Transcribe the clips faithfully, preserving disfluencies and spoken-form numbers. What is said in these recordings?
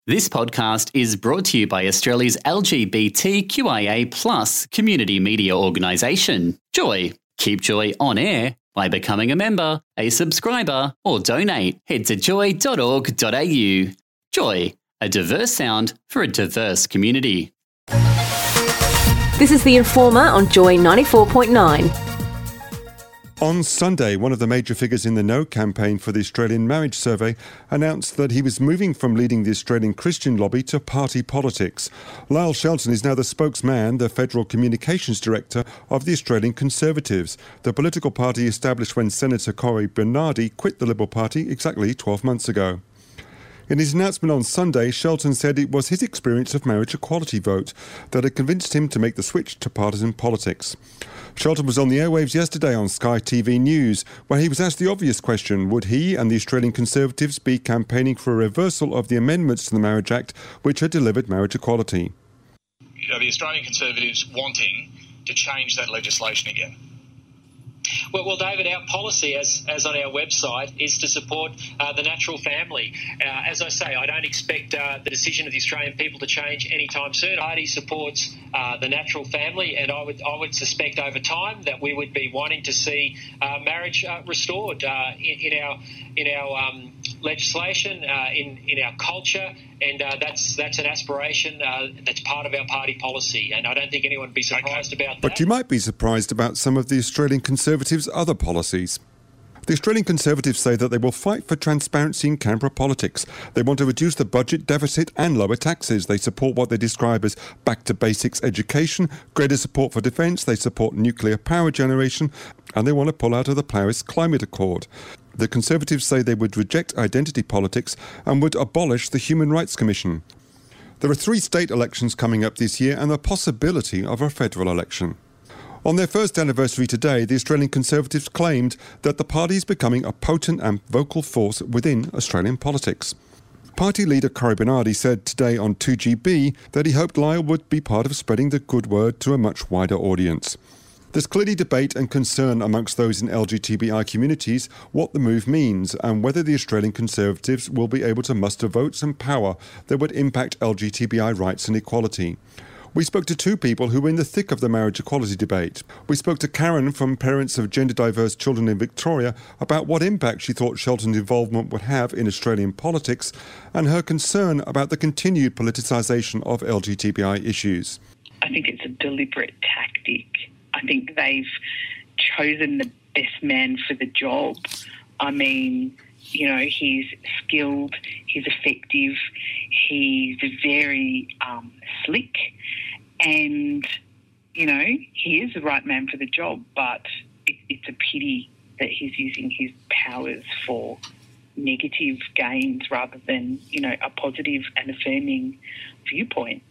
This podcast is brought to you by Australia's L G B T Q I A plus community media organisation, Joy. Keep Joy on air by becoming a member, a subscriber, or donate. Head to joy dot org dot a u. Joy, a diverse sound for a diverse community. This is The Informer on Joy ninety-four point nine. On Sunday, one of the major figures in the No campaign for the Australian Marriage Survey announced that he was moving from leading the Australian Christian lobby to party politics. Lyle Shelton is now the spokesman, the Federal Communications Director of the Australian Conservatives, the political party established when Senator Cory Bernardi quit the Liberal Party exactly twelve months ago. In his announcement on Sunday, Shelton said it was his experience of marriage equality vote that had convinced him to make the switch to partisan politics. Shelton was on the airwaves yesterday on Sky T V News, where he was asked the obvious question, would he and the Australian Conservatives be campaigning for a reversal of the amendments to the Marriage Act which had delivered marriage equality? Are the Australian Conservatives wanting to change that legislation again? Well, well, David, our policy, as as on our website, is to support uh, the natural family. Uh, as I say, I don't expect uh, the decision of the Australian people to change anytime soon. The party supports uh, the natural family, and I would I would suspect over time that we would be wanting to see uh, marriage uh, restored uh, in, in our in our um, legislation, uh, in in our culture, and uh, that's that's an aspiration uh, that's part of our party policy. And I don't think anyone would be surprised okay. about that. But you might be surprised about some of the Australian Conservatives' other policies. The Australian Conservatives say that they will fight for transparency in Canberra politics. They want to reduce the budget deficit and lower taxes. They support what they describe as back to basics education, greater support for defence, they support nuclear power generation, and they want to pull out of the Paris Climate Accord. The Conservatives say they would reject identity politics and would abolish the Human Rights Commission. There are three state elections coming up this year and the possibility of a federal election. On their first anniversary today, the Australian Conservatives claimed that the party is becoming a potent and vocal force within Australian politics. Party leader Cory Bernardi said today on two G B that he hoped Lyle would be part of spreading the good word to a much wider audience. There's clearly debate and concern amongst those in L G B T I communities what the move means and whether the Australian Conservatives will be able to muster votes and power that would impact L G B T I rights and equality. We spoke to two people who were in the thick of the marriage equality debate. We spoke to Karen from Parents of Gender Diverse Children in Victoria about what impact she thought Shelton's involvement would have in Australian politics and her concern about the continued politicisation of L G B T I issues. I think it's a deliberate tactic. I think they've chosen the best man for the job. I mean, you know, he's skilled, he's effective, he's very um, slick, and, you know, he is the right man for the job, but it, it's a pity that he's using his powers for negative gains rather than, you know, a positive and affirming viewpoint.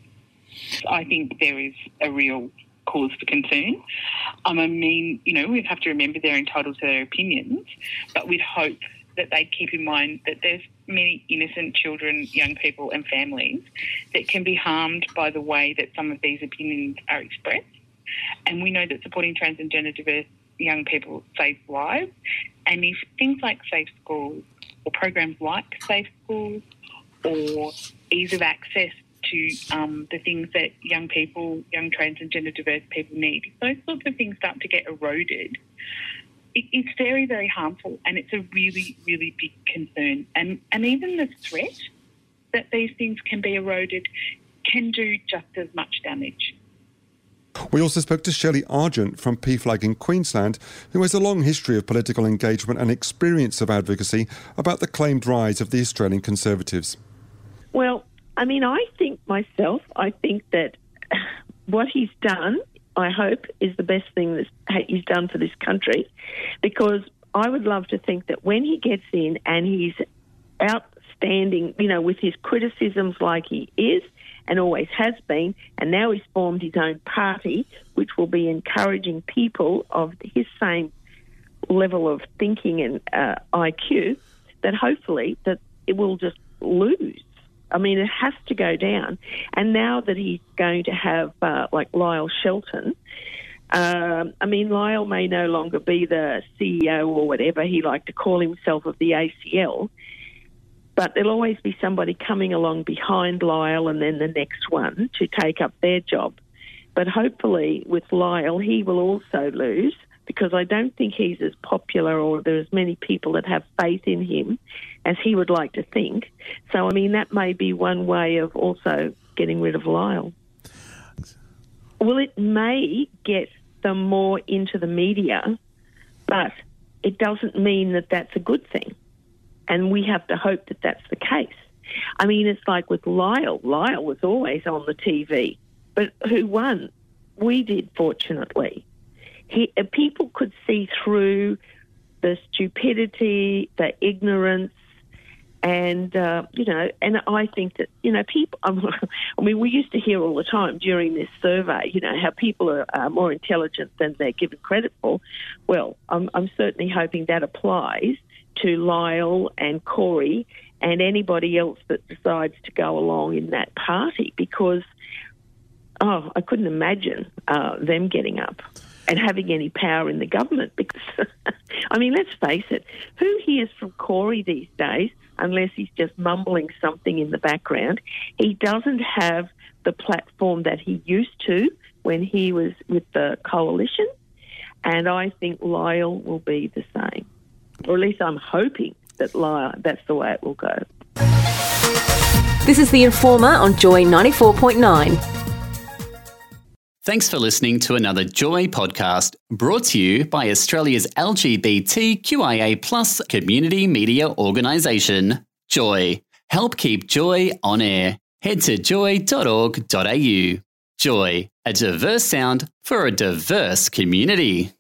I think there is a real cause for concern. Um, I mean, you know, we have to remember they're entitled to their opinions, but we'd hope that they keep in mind that there's many innocent children, young people and families that can be harmed by the way that some of these opinions are expressed. And we know that supporting trans and gender diverse young people saves lives. And if things like Safe Schools or programs like Safe Schools or ease of access to um, the things that young people, young trans and gender diverse people need, if those sorts of things start to get eroded, it, it's very, very harmful, and it's a really, really big concern. And, and even the threat that these things can be eroded can do just as much damage. We also spoke to Shelley Argent from P FLAG in Queensland, who has a long history of political engagement and experience of advocacy about the claimed rise of the Australian Conservatives. Well, I mean, I think myself, I think that what he's done, I hope, is the best thing that he's done for this country, because I would love to think that when he gets in and he's outstanding, you know, with his criticisms like he is and always has been, and now he's formed his own party, which will be encouraging people of his same level of thinking and uh, I Q, that hopefully that it will just lose. I mean, it has to go down. And now that he's going to have, uh, like, Lyle Shelton, um, I mean, Lyle may no longer be the C E O or whatever he liked to call himself of the A C L, But there'll always be somebody coming along behind Lyle and then the next one to take up their job. But hopefully with Lyle, he will also lose, because I don't think he's as popular or there are as many people that have faith in him as he would like to think. So, I mean, that may be one way of also getting rid of Lyle. Well, it may get them more into the media, but it doesn't mean that that's a good thing. And we have to hope that that's the case. I mean, it's like with Lyle. Lyle was always on the T V. But who won? We did, fortunately. He, uh, people could see through the stupidity, the ignorance, and, uh, you know, and I think that, you know, people, I mean, we used to hear all the time during this survey, you know, how people are uh, more intelligent than they're given credit for. Well, I'm, I'm certainly hoping that applies to Lyle and Corey and anybody else that decides to go along in that party, because, oh, I couldn't imagine uh, them getting up and having any power in the government. Because, I mean, let's face it, who hears from Corey these days unless he's just mumbling something in the background? He doesn't have the platform that he used to when he was with the coalition, and I think Lyle will be the same. Or at least I'm hoping that Lyle, that's the way it will go. This is The Informer on Joy ninety-four point nine. Thanks for listening to another Joy podcast, brought to you by Australia's L G B T Q I A plus community media organisation, Joy. Help keep Joy on air. Head to joy dot org dot a u. Joy, a diverse sound for a diverse community.